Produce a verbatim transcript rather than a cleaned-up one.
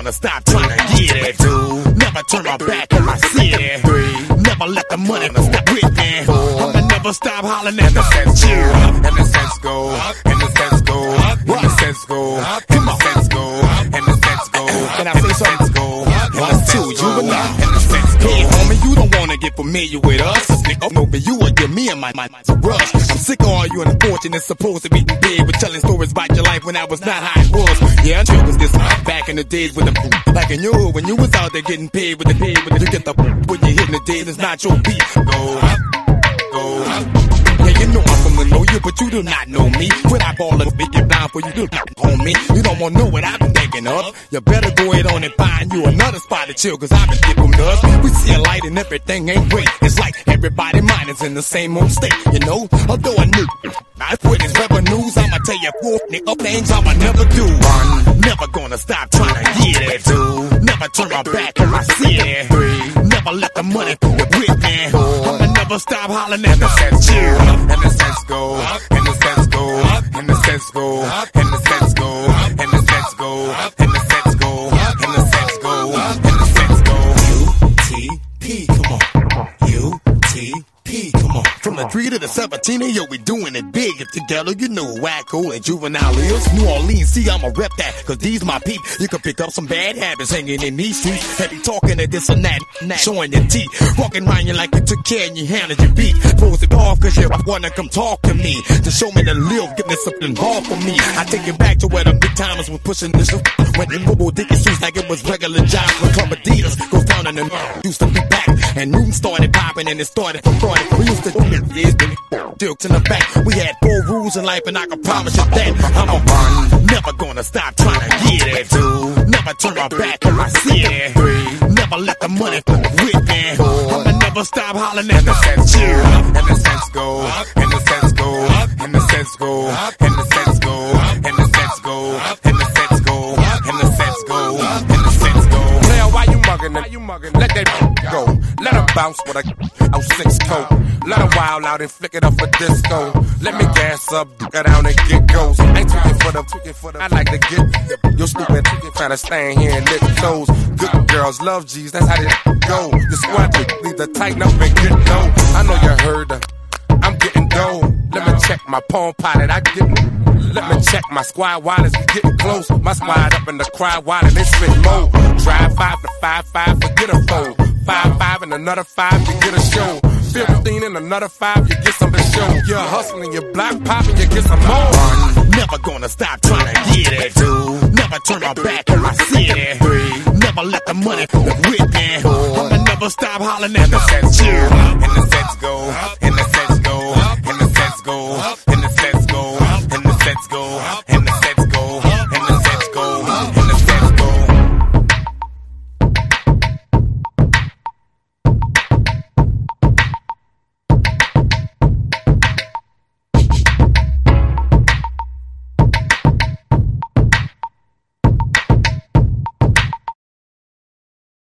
gonna stop trying to get it. Two, never turn my back on my city. Three, never let the money stop with me. I'ma never stop hollering at the sense go, and the sense go, and the sense go, and the sense go, and the sense go, and the sense go. Can I say something? One, two, you and I, and the sense go. Hey, homie, you don't wanna get familiar with us. Nigga, no, but you and me and my mind to rush. I'm sick of all you unfortunate supposed to be big with telling stories about your life when I was not how it was. Yeah, I'm sure it was this back in the days with the back in you when you was out there getting paid with the pay with the you get the when you hitting the days it's not your beat. Go, go. Yeah, you know I'm from the know you, but you do not know me. When I ball a big get down for you, do not own me. You don't wanna know what I've been thinking of. You better go ahead on and find you another spot to chill, cause I've been dipping dust. We see a light and everything ain't great. It's like everybody mind is in the same old state, you know? Although I knew I quit his revenues, I'ma tell you four nigga things I'ma never do. One, never gonna stop trying to get it. Two, never turn my back on my city. Three, never let the money go with me. I'ma never stop hollering at the sense go, and the sense go, and the sense go, and the sense go, and the sense go, and the sense go, and the sense go, and the sense go, and the sense go. U T P, come on. U T P, come on. From the three to the seventeen, yo, we doing it big. If together, you know Wacko and Juvenile is. New Orleans, see, I'ma rep that, cause these my peep. You can pick up some bad habits hanging in these streets. Heavy talking to this and that, and that, showing your teeth. Walking around you like you took care and you handled your beat. Close it off, cause you wanna come talk to me. To show me the live, give me something hard for me. I take it back to where the big timers was pushing this. When the mobile dicky suits like it was regular jobs. When Club Adidas goes down and the used to be back. And Newton started popping and it started from fraud. We used to do it, jokes in the back. We had four rules in life and I can promise you that I'm a one, never gonna stop trying to get it. Two, never turn my back on my city. Three, never let the money go with me. I'ma never stop hollering at the sense go, and the sense go, and the sense go, and the sense go, and the sense go, and the sense go, and the sense go, and the sense go, and the sense go. Now why you mugging? Why you mugging? Let that go. Let her bounce with a oh six coat. Let her wild out and flick it up for disco. Let me gas up, get down and get goes. Ain't tweaking for the, tweaking for the. I like to get your stupid trying to stand here and lick toes. Good girls love G's, that's how they go. The squad need to tighten up and get low. I know you heard her. I'm getting dough. Let me check my palm pilot. I get. Let me check my squad wallet. We getting close. My squad up in the crowd wallet. They spit more. Drive five to five five, forget a fold. Five five and another five, you get a show. Fifteen and another five, you get some to show. You're hustling, you're block popping, you get some more. One, never gonna stop trying to get it. Two, never turn my back on my city. Three, never let the money go with me. I'ma never stop hollering at the sense go, and the sense go.